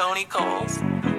Tony Coles.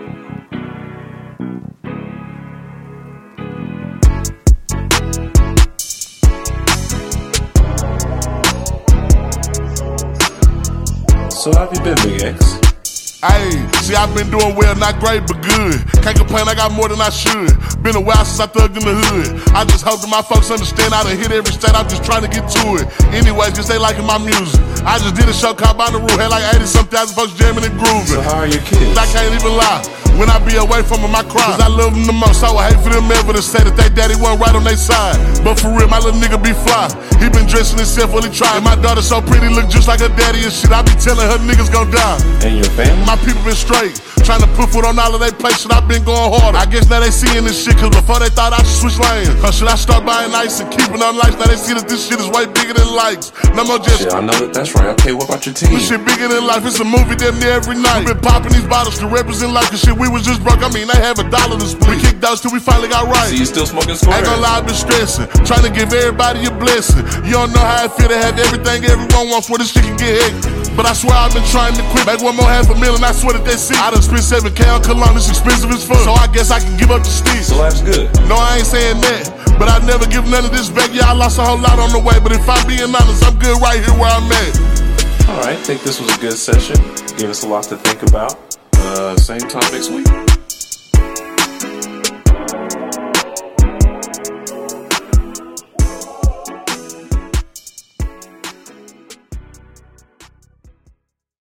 So how have you been, Big X? Ayy, see, I've been doing well, not great, but good. Can't complain, I got more than I should. Been a while since I thugged in the hood. I just hope that my folks understand I done hit every state, I'm just trying to get to it. Anyways, just they liking my music. I just did a show called Bonnaroo, had like 80-some thousand folks jamming and grooving. So how are your kids? I can't even lie. When I be away from them, I cry. Cause I love them the most. I would hate for them ever to say that they daddy wasn't right on their side. But for real, my little nigga be fly. He been dressing himself while he try. And my daughter so pretty, look just like her daddy and shit. I be telling her niggas gon' die. And your family? My people been straight. Trying to put foot on all of they places, I been going harder. I guess now they seeing this shit, cause before they thought I should switch lanes. Or should I start buying ice and keeping on lights? Now they see that this shit is way bigger than likes. No more just shit, I know that, that's right. Okay, what about your team? This shit bigger than life, it's a movie damn near every night. We been popping these bottles to represent life, cause shit, we was just broke. I mean, they have $1 to split. We kicked those till we finally got right. So you still smoking squares? Ain't gonna lie, I been stressing, trying to give everybody a blessing. You don't know how it feel to have everything everyone wants, where this shit can get hectic. But I swear I've been trying to quit. Make one more $500,000, I swear that they see. I done spent 7K on cologne, it's expensive as fuck. So I guess I can give up the steez. So life's good. No, I ain't saying that, but I never give none of this back. Yeah, I lost a whole lot on the way, but if I'm being honest, I'm good right here where I'm at. Alright, I think this was a good session. Gave us a lot to think about. Same time next week.